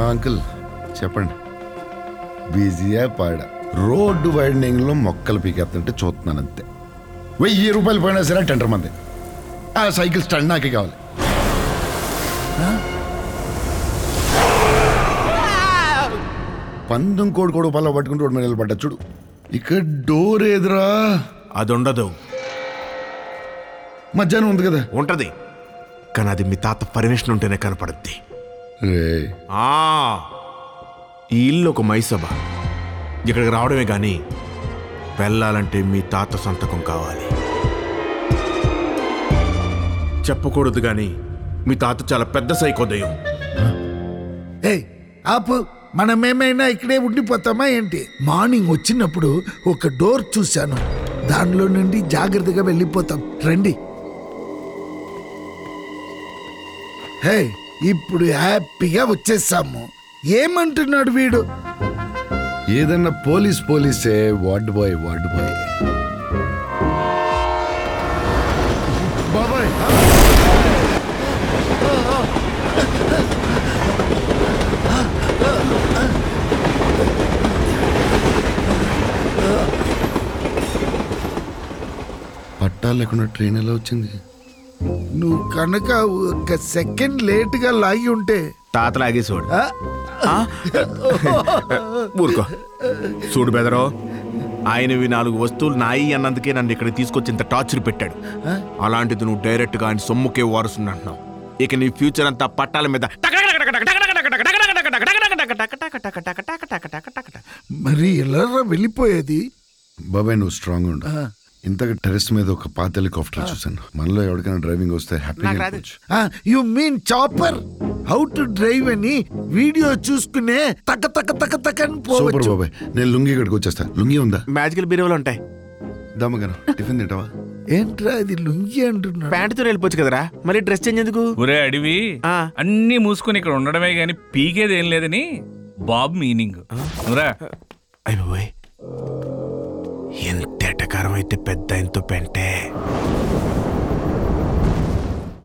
Uncle చెప్పండి, బిజీయా పాడ? Road widening లో మొక్కలు పీకేస్తుంటే చూస్తున్నాను అంతే. 1000 రూపాయలు పోయినా సరే టెండర్ మంది. ఆ సైకిల్ స్టాండ్ నాకే కావాలి. పందెం కోడి కోడి పల్ల పట్టుకుంటూ రోడ్డు మీద నిలబడ్డా చూడు. ఇక్కడ డోర్ ఎదురా అది ఉండదు. మధ్యాహ్నం ఉంది కదా. ఉంటది, కానీ అది మీ తాత పర్మిషన్ ఉంటేనే కనపడుద్ది. ఈ ఇల్లు ఒక మైసభ. ఇక్కడికి రావడమే కానీ వెళ్ళాలంటే మీ తాత సంతకం కావాలి. చెప్పకూడదు కానీ మీ తాత చాలా పెద్ద సైకోదయం. ఆపు, మనమేమైనా ఇక్కడే ఉండిపోతామా ఏంటి? మార్నింగ్ వచ్చినప్పుడు ఒక డోర్ చూశాను, దానిలో నుండి జాగ్రత్తగా వెళ్ళిపోతాం. రండి. హే, ఇప్పుడు హ్యాపీగా వచ్చేసాము. ఏమంటున్నాడు వీడు? ఏదన్నా పోలీసే. వార్డ్ బాయ్ బాబాయ్. పట్టాలు లేకుండా ట్రైన్ ఎలా వచ్చింది? నువ్వు కనుక ఒక సెకండ్ లేట్గా లాగి ఉంటే తాత లాగేసోడు. ఊరుకో. చూడు బెదరో, ఆయనవి 4 వస్తువులు నాయి అన్నందుకే నన్ను ఇక్కడ తీసుకొచ్చి ఇంత టార్చర్ పెట్టాడు. అలాంటిది నువ్వు డైరెక్ట్గా ఆయన సొమ్ముకే వారసుని అంటున్నావు. ఇక నీ ఫ్యూచర్ అంతా పట్టాల మీద. మరి ఎలా వెళ్ళిపోయేది? బాబాయ్ నువ్వు స్ట్రాంగ్ ఉండు. ఇంతగా టెరెస్ మీద ఒక పాత హెలికాప్టర్ చూసాను. మనలో ఎవరికైనా డ్రైవింగ్ వస్తే హ్యాపీగా. You mean chopper? How to drive అని వీడియో చూసుకునే తక్క తక్క తక్క తక్క అని సూపర్ పోవచ్చు. బాబాయ్, నేను లుంగి ఇక్కడికి వచ్చేస్తా. లుంగి ఉందా? మ్యాజికల్ బీరువాలు ఉంటాయి. దమ్మగాను టిఫిన్ తింటావా? ఏంట్రా ఇది లుంగి అంటున్నా? ప్యాంటుతో వెళ్ళిపోవచ్చు కదరా, మరి డ్రెస్ చేంజ్ ఎందుకు? ఒరే అడివి, అన్ని మూసుకుని ఇక్కడ ఉండడమే గాని పీకేది ఏం లేదని బాబు మీనింగ్. అయ్యో, ఎంత ఎటకారం అయితే పెద్ద ఎంతో పెంటే.